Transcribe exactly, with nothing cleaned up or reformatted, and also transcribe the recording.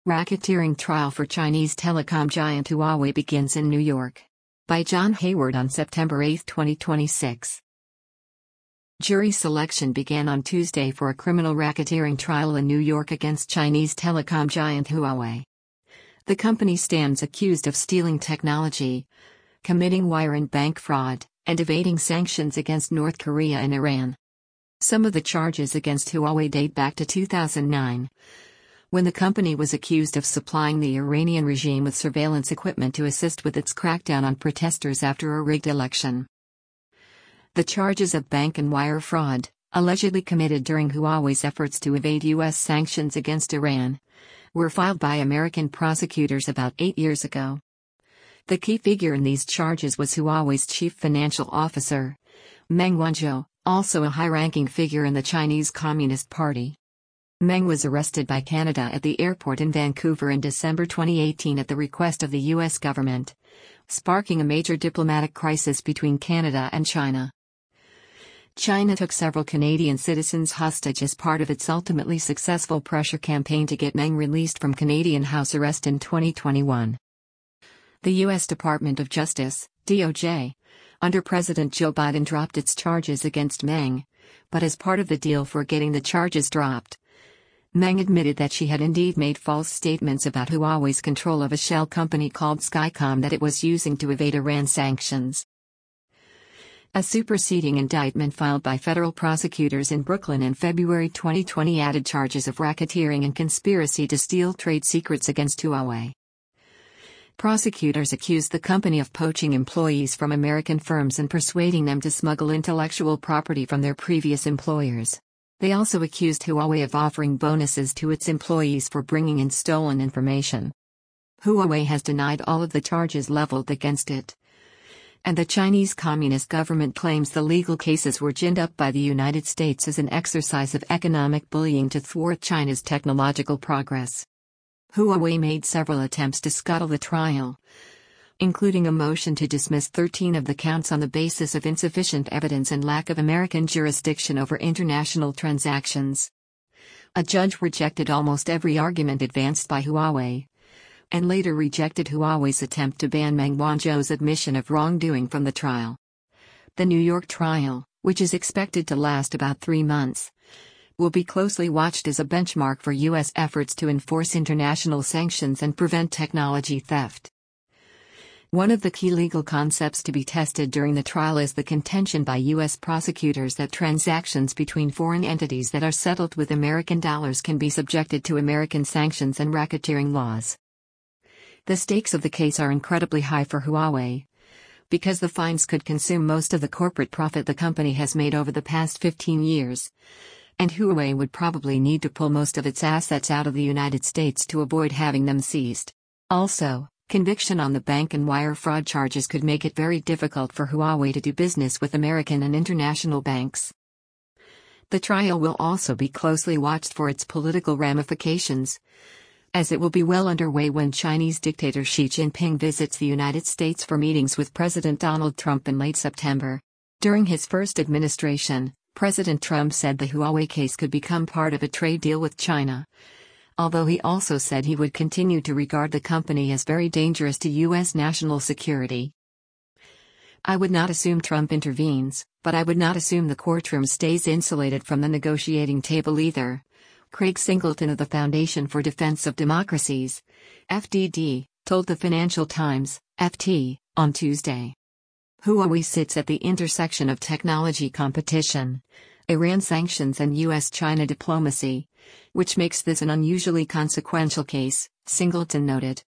Racketeering trial for Chinese telecom giant Huawei begins in New York. By John Hayward on September eighth, twenty twenty-six. Jury selection began on Tuesday for a criminal racketeering trial in New York against Chinese telecom giant Huawei. The company stands accused of stealing technology, committing wire and bank fraud, and evading sanctions against North Korea and Iran. Some of the charges against Huawei date back to two thousand nine. When the company was accused of supplying the Iranian regime with surveillance equipment to assist with its crackdown on protesters after a rigged election. The charges of bank and wire fraud, allegedly committed during Huawei's efforts to evade U S sanctions against Iran, were filed by American prosecutors about eight years ago. The key figure in these charges was Huawei's chief financial officer, Meng Wanzhou, also a high-ranking figure in the Chinese Communist Party. Meng was arrested by Canada at the airport in Vancouver in December twenty eighteen at the request of the U S government, sparking a major diplomatic crisis between Canada and China. China took several Canadian citizens hostage as part of its ultimately successful pressure campaign to get Meng released from Canadian house arrest in twenty twenty-one. The U S Department of Justice, D O J, under President Joe Biden dropped its charges against Meng, but as part of the deal for getting the charges dropped, Meng admitted that she had indeed made false statements about Huawei's control of a shell company called Skycom that it was using to evade Iran sanctions. A superseding indictment filed by federal prosecutors in Brooklyn in February twenty twenty added charges of racketeering and conspiracy to steal trade secrets against Huawei. Prosecutors accused the company of poaching employees from American firms and persuading them to smuggle intellectual property from their previous employers. They also accused Huawei of offering bonuses to its employees for bringing in stolen information. Huawei has denied all of the charges leveled against it. And the Chinese Communist government claims the legal cases were ginned up by the United States as an exercise of economic bullying to thwart China's technological progress. Huawei made several attempts to scuttle the trial, including a motion to dismiss thirteen of the counts on the basis of insufficient evidence and lack of American jurisdiction over international transactions. A judge rejected almost every argument advanced by Huawei, and later rejected Huawei's attempt to ban Meng Wanzhou's admission of wrongdoing from the trial. The New York trial, which is expected to last about three months, will be closely watched as a benchmark for U S efforts to enforce international sanctions and prevent technology theft. One of the key legal concepts to be tested during the trial is the contention by U S prosecutors that transactions between foreign entities that are settled with American dollars can be subjected to American sanctions and racketeering laws. The stakes of the case are incredibly high for Huawei, because the fines could consume most of the corporate profit the company has made over the past fifteen years, and Huawei would probably need to pull most of its assets out of the United States to avoid having them seized. Also, conviction on the bank and wire fraud charges could make it very difficult for Huawei to do business with American and international banks. The trial will also be closely watched for its political ramifications, as it will be well underway when Chinese dictator Xi Jinping visits the United States for meetings with President Donald Trump in late September. During his first administration, President Trump said the Huawei case could become part of a trade deal with China, although he also said he would continue to regard the company as very dangerous to U S national security. I would not assume Trump intervenes, but I would not assume the courtroom stays insulated from the negotiating table either, Craig Singleton of the Foundation for Defense of Democracies, F D D, told the Financial Times, F T, on Tuesday. Huawei sits at the intersection of technology competition, Iran sanctions and U S China diplomacy, which makes this an unusually consequential case, Singleton noted.